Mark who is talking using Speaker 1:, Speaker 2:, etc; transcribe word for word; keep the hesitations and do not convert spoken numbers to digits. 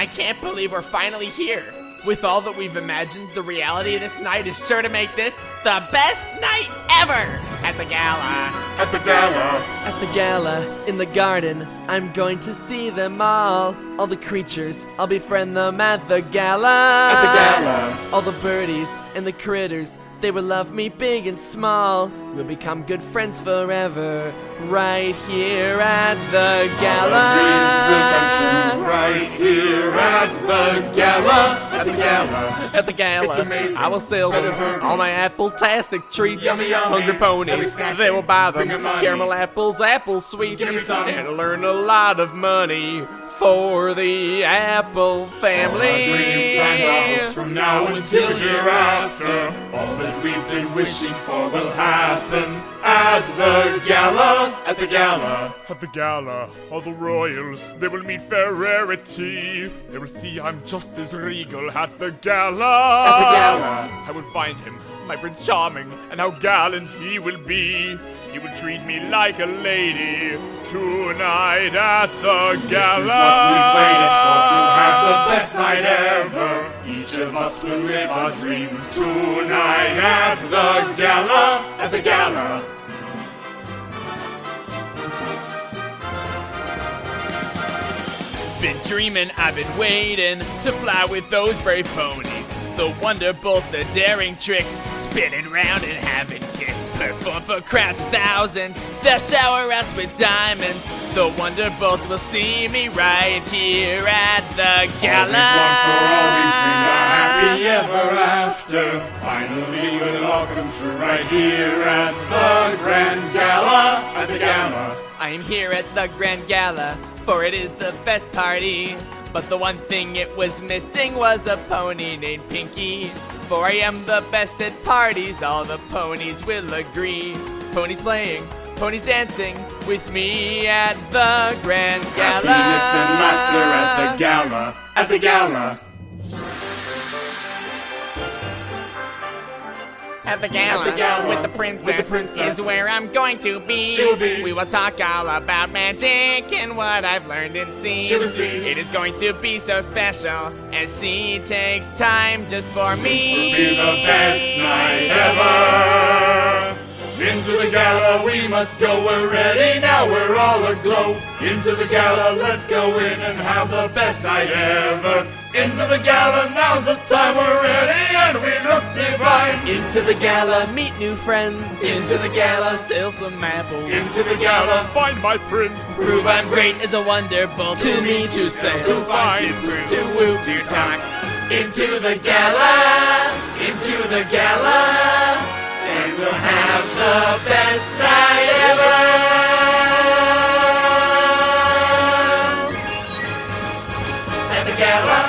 Speaker 1: I can't believe we're finally here. With all that we've imagined, the reality of this night is sure to make this the best night ever! At the gala.
Speaker 2: At the gala.
Speaker 3: At the gala, in the garden, I'm going to see them all. All the creatures, I'll befriend them at the gala.
Speaker 2: At the gala.
Speaker 3: All the birdies and the critters, they will love me big and small. We'll become good friends forever, right here at the gala.
Speaker 2: Our dreams will come true right here at the gala. At the gala.
Speaker 3: At the gala,
Speaker 2: It's amazing.
Speaker 3: I will sell them
Speaker 2: Better
Speaker 3: all my apple-tastic treats.
Speaker 2: Yummy, yummy.
Speaker 3: Hungry
Speaker 2: Every
Speaker 3: ponies,
Speaker 2: snack
Speaker 3: they will buy them.
Speaker 2: bring 'em money.
Speaker 3: Caramel apples, apple sweets,
Speaker 2: Give me some.
Speaker 3: and I'll earn a lot of money for the Apple family.
Speaker 2: Our dreams and hopes from now until hereafter. All that we've been wishing for will happen at the gala. At the gala.
Speaker 4: At the gala, all the royals, they will meet fair rarity. They will see I'm just as regal at the gala.
Speaker 2: At the gala.
Speaker 4: I will find him, my Prince Charming, and how gallant he will be. He will treat me like a lady tonight at the gala.
Speaker 2: This is what we've waited for, to have the best night ever. Each of us will live our dreams tonight at the gala. At the gala.
Speaker 1: Been dreaming, I've been waiting to fly with those brave ponies. The Wonderbolts, the daring tricks, spinning round and having kicks. Perform for crowds of thousands, they'll shower us with diamonds. The Wonderbolts will see me right here at the gala.
Speaker 2: All we've wanted for all we've dreamed, a happy ever after. Finally it'll all come true right here at the grand gala. At the gala.
Speaker 1: I am here at the Grand Gala, for it is the best party. But the one thing it was missing was a pony named Pinky. For I am the best at parties, all the ponies will agree. Ponies playing, ponies dancing with me at the Grand Gala.
Speaker 2: Happiness and laughter at the gala. At the gala.
Speaker 1: At the gala,
Speaker 2: At the gala,
Speaker 1: with the princess,
Speaker 2: with the princess.
Speaker 1: is where I'm going to be.
Speaker 2: She'll be.
Speaker 1: We will talk all about magic and what I've learned and seen.
Speaker 2: She'll see.
Speaker 1: It is going to be so special as she takes time just for me.
Speaker 2: This will be the best night ever. Into the gala we must go, we're ready now, we're all aglow. Into the gala, let's go in and have the best night ever. Into the gala, now's the time, we're ready and we look divine.
Speaker 3: Into the gala, meet new friends.
Speaker 2: Into the gala,
Speaker 3: sell some apples.
Speaker 2: into the gala,
Speaker 4: Find my prince.
Speaker 1: Prove I'm great is a wonderbolt
Speaker 3: To me to say,
Speaker 1: to find, to prove, to woo, to talk.
Speaker 2: into the gala, into the gala. And we'll have the best night ever. At the gala.